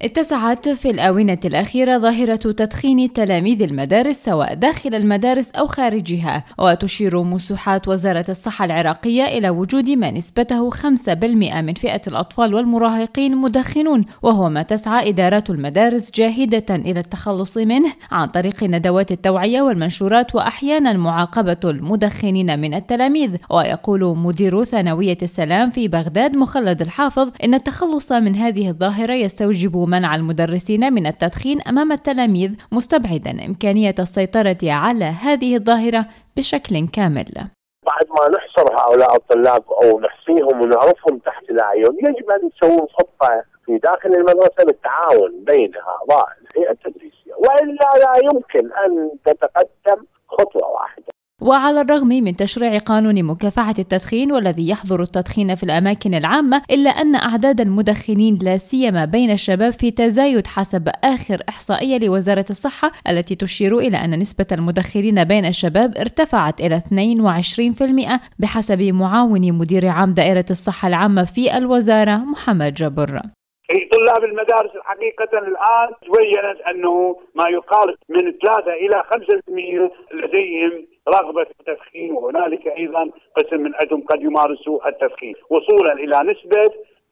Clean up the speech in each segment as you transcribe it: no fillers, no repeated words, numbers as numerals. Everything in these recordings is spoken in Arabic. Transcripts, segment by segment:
اتسعت في الآونة الأخيرة ظاهرة تدخين تلاميذ المدارس سواء داخل المدارس أو خارجها، وتشير مسوحات وزارة الصحة العراقية إلى وجود ما نسبته 5% من فئة الأطفال والمراهقين مدخنون، وهو ما تسعى إدارات المدارس جاهدة إلى التخلص منه عن طريق ندوات التوعية والمنشورات وأحيانا معاقبة المدخنين من التلاميذ. ويقول مدير ثانوية السلام في بغداد مخلد الحافظ إن التخلص من هذه الظاهرة يستوجب منع المدرسين من التدخين أمام التلاميذ، مستبعدا إمكانية السيطرة على هذه الظاهرة بشكل كامل. بعد ما نحصر هؤلاء الطلاب أو نحصيهم ونعرفهم تحت الأعين، يجب أن يسوون خطة في داخل المدرسة بالتعاون بين أعضاء الهيئة التدريسية، وإلا لا يمكن أن تتقدم خطوة واحدة. وعلى الرغم من تشريع قانون مكافحة التدخين والذي يحظر التدخين في الأماكن العامة، إلا أن أعداد المدخنين لا سيما بين الشباب في تزايد حسب آخر إحصائية لوزارة الصحة التي تشير إلى أن نسبة المدخنين بين الشباب ارتفعت إلى 22% بحسب معاون مدير عام دائرة الصحة العامة في الوزارة محمد جبر. طلاب المدارس حقيقة الآن تبينت أنه ما يقارب من 3 إلى 5% لديهم رغبة في التدخين، وهنالك أيضا قسم من عندهم قد يمارسوا التدخين، وصولا إلى نسبة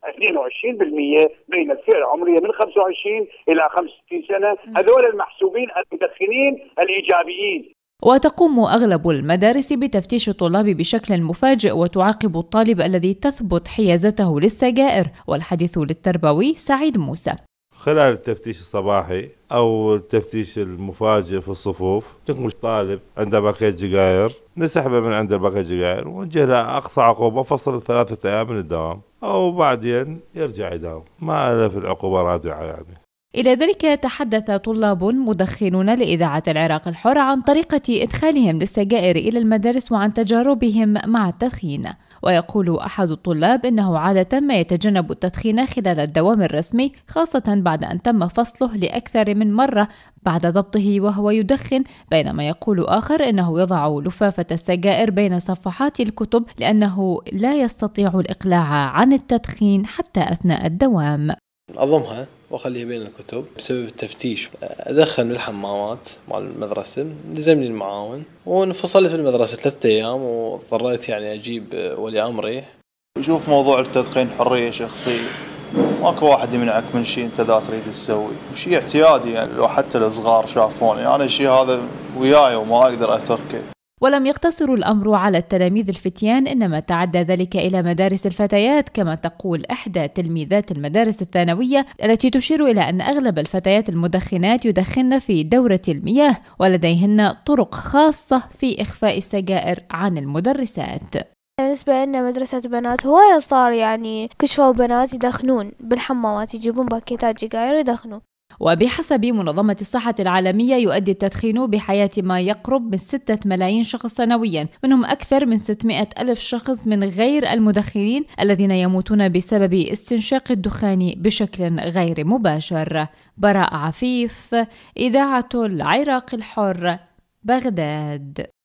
22% بين الفئة العمرية من 25 إلى 65 سنة. هذول المحسوبين المدخنين الإيجابيين. وتقوم أغلب المدارس بتفتيش الطلاب بشكل مفاجئ وتعاقب الطالب الذي تثبت حيازته للسجائر. والحديث للتربوي سعيد موسى. خلال التفتيش الصباحي أو التفتيش المفاجئ في الصفوف، تكون طالب عنده باكيت سجاير، نسحبه من عند الباكيت سجاير ونوجه له أقصى عقوبة، فصل 3 أيام من الدوام، أو بعدين يرجع يداوم، ما له في العقوبة رادعة يعني. إلى ذلك تحدث طلاب مدخنون لإذاعة العراق الحر عن طريقة إدخالهم للسجائر إلى المدارس وعن تجاربهم مع التدخين. ويقول أحد الطلاب إنه عادة ما يتجنب التدخين خلال الدوام الرسمي، خاصة بعد أن تم فصله لأكثر من مرة بعد ضبطه وهو يدخن، بينما يقول آخر إنه يضع لفافة السجائر بين صفحات الكتب لأنه لا يستطيع الإقلاع عن التدخين حتى أثناء الدوام. أضمها وأخليها بين الكتب بسبب التفتيش. أدخل من الحمامات مع المدرسة، لزمني المعاون، وانفصلت في المدرسة 3 أيام، واضطريت يعني أجيب ولي أمري. شوف، موضوع التدخين حرية شخصية، ماكو واحد يمنعك من شيء أنت ذا تريد تسوي، شيء اعتيادي يعني. لو حتى الصغار شافوني أنا الشيء هذا وياي وما أقدر أتركه. ولم يقتصر الأمر على التلاميذ الفتيان، إنما تعدى ذلك إلى مدارس الفتيات، كما تقول إحدى تلميذات المدارس الثانوية التي تشير إلى أن أغلب الفتيات المدخنات يدخن في دورة المياه، ولديهن طرق خاصة في إخفاء السجائر عن المدرسات. بالنسبة لنا مدرسة بنات هواية صار يعني كشفوا بنات يدخنون بالحمامات، يجيبون باكيتات سجاير يدخنون. وبحسب منظمة الصحة العالمية يؤدي التدخين بحياة ما يقرب من 6 ملايين شخص سنويا، منهم أكثر من 600 ألف شخص من غير المدخنين الذين يموتون بسبب استنشاق الدخان بشكل غير مباشر. براء عفيف، إذاعة العراق الحر، بغداد.